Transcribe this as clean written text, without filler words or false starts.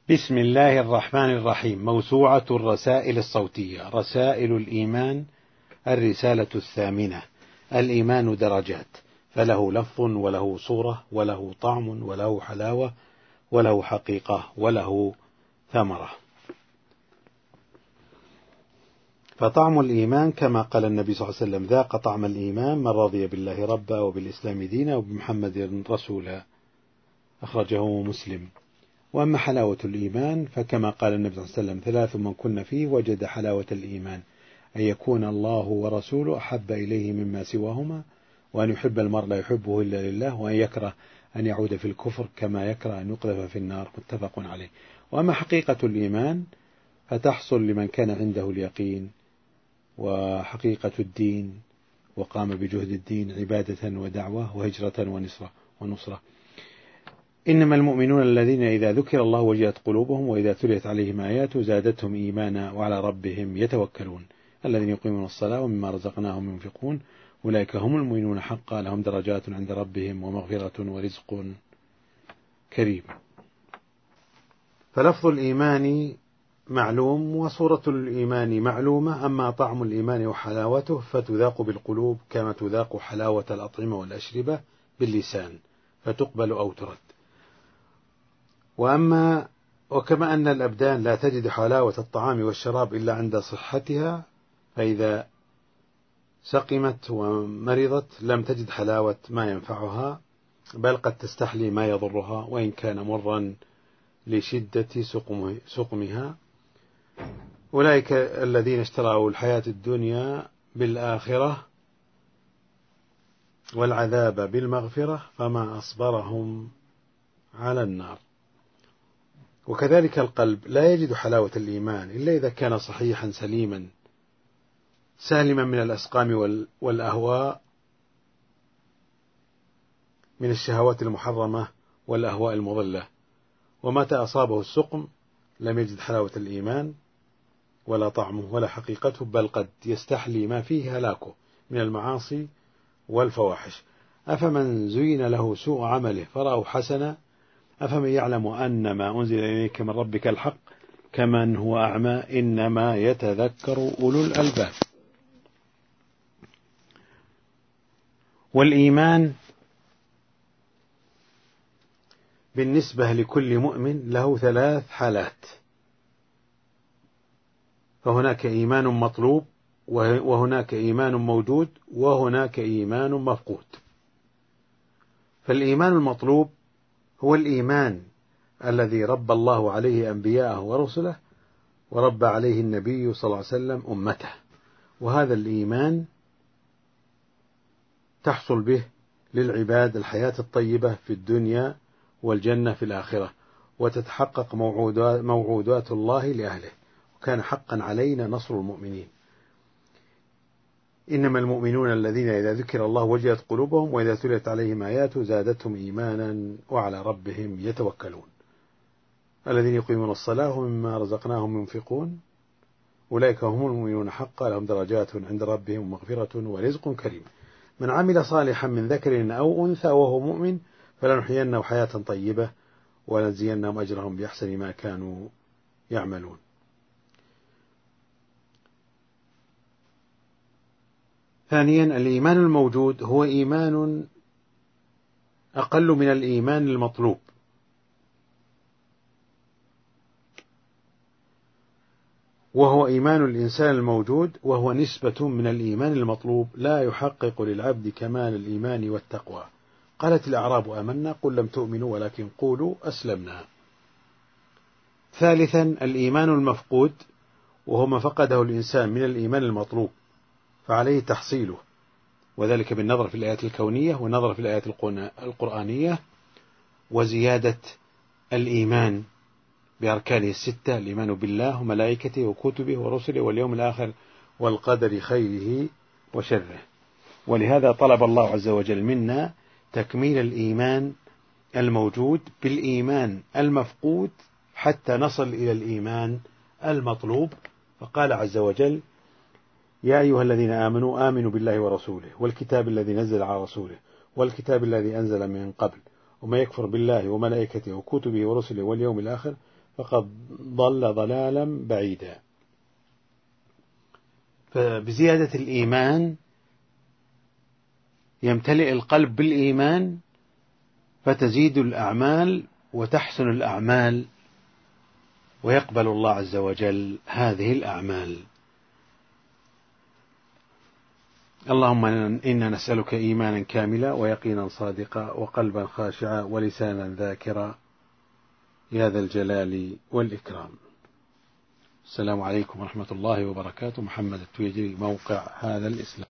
بسم الله الرحمن الرحيم. موسوعة الرسائل الصوتية. رسائل الإيمان. الرسالة 8. الإيمان درجات، فله لفظ وله صورة وله طعم وله حلاوة وله حقيقة وله ثمرة. فطعم الإيمان كما قال النبي صلى الله عليه وسلم: ذاق طعم الإيمان من رضي بالله ربا وبالإسلام دينا وبمحمد رسولا. أخرجه مسلم. وأما حلاوة الإيمان فكما قال النبي صلى الله عليه وسلم: 3 من كن فيه وجد حلاوة الإيمان: أن يكون الله ورسوله أحب إليه مما سواهما، وأن يحب المرء لا يحبه إلا لله، وأن يكره أن يعود في الكفر كما يكره أن يقذف في النار. متفق عليه. وأما حقيقة الإيمان فتحصل لمن كان عنده اليقين وحقيقة الدين وقام بجهد الدين عبادة ودعوة وهجرة ونصرة. إنما المؤمنون الذين إذا ذكر الله وجلت قلوبهم وإذا تليت عليهم آياته زادتهم إيمانا وعلى ربهم يتوكلون الذين يقيمون الصلاة ومما رزقناهم ينفقون أولئك هم المؤمنون حقا لهم درجات عند ربهم ومغفرة ورزق كريم. فلفظ الإيمان معلوم وصورة الإيمان معلومة. أما طعم الإيمان وحلاوته فتذاق بالقلوب كما تذاق حلاوة الأطعمة والأشربة باللسان فتقبل أو ترد. وكما أن الأبدان لا تجد حلاوة الطعام والشراب إلا عند صحتها، فإذا سقمت ومرضت لم تجد حلاوة ما ينفعها، بل قد تستحلي ما يضرها وإن كان مرا لشدة سقمها. أولئك الذين اشتروا الحياة الدنيا بالآخرة والعذاب بالمغفرة فما أصبرهم على النار. وكذلك القلب لا يجد حلاوة الإيمان إلا إذا كان صحيحا سليما سالما من الأسقام والأهواء، من الشهوات المحرمة والأهواء المضلة. ومتى أصابه السقم لم يجد حلاوة الإيمان ولا طعمه ولا حقيقته، بل قد يستحلي ما فيه هلاكه من المعاصي والفواحش. أفمن زين له سوء عمله فرأوا حسنا أفمن يعلم أن ما أنزل إليك من ربك الحق كمن هو أعمى إنما يتذكر أولو الألباب. والإيمان بالنسبة لكل مؤمن له 3 حالات. فهناك إيمان مطلوب، وهناك إيمان موجود، وهناك إيمان مفقود. فالإيمان المطلوب هو الإيمان الذي ربى الله عليه أنبياءه ورسله وربى عليه النبي صلى الله عليه وسلم أمته. وهذا الإيمان تحصل به للعباد الحياة الطيبة في الدنيا والجنة في الآخرة، وتتحقق موعودات الله لأهله، وكان حقا علينا نصر المؤمنين. إنما المؤمنون الذين إذا ذكر الله وجلت قلوبهم وإذا تليت عليهم آياته زادتهم إيمانا وعلى ربهم يتوكلون الذين يقيمون الصلاة ومما رزقناهم ينفقون أولئك هم المؤمنون حقا لهم درجات عند ربهم ومغفرة ورزق كريم. من عمل صالحا من ذكر أو أنثى وهو مؤمن فلنحيينه حياة طيبة ولنجزينهم أجرهم بأحسن ما كانوا يعملون. ثانيا، الإيمان الموجود هو إيمان أقل من الإيمان المطلوب، وهو إيمان الإنسان الموجود، وهو نسبة من الإيمان المطلوب لا يحقق للعبد كمال الإيمان والتقوى. قالت الأعراب آمنا قل لم تؤمنوا ولكن قولوا أسلمنا. ثالثا، الإيمان المفقود، وهو ما فقده الإنسان من الإيمان المطلوب فعليه تحصيله، وذلك بالنظر في الآيات الكونية والنظر في الآيات القرآنية، وزيادة الإيمان بأركانه 6: الإيمان بالله وملائكته وكتبه ورسله واليوم الآخر والقدر خيره وشره. ولهذا طلب الله عز وجل منا تكميل الإيمان الموجود بالإيمان المفقود حتى نصل إلى الإيمان المطلوب. فقال عز وجل: يا أيها الذين آمنوا بالله ورسوله والكتاب الذي نزل على رسوله والكتاب الذي أنزل من قبل وما يكفر بالله وملائكته وكتبه ورسله واليوم الآخر فقد ضل ضلالا بعيدا. فبزيادة الإيمان يمتلئ القلب بالإيمان، فتزيد الأعمال وتحسن الأعمال، ويقبل الله عز وجل هذه الأعمال. اللهم إنا نسألك إيمانا كاملا ويقينا صادقا وقلبا خاشعا ولسانا ذاكرا يا ذا الجلال والإكرام. السلام عليكم ورحمة الله وبركاته. محمد التويجري، موقع هذا الإسلام.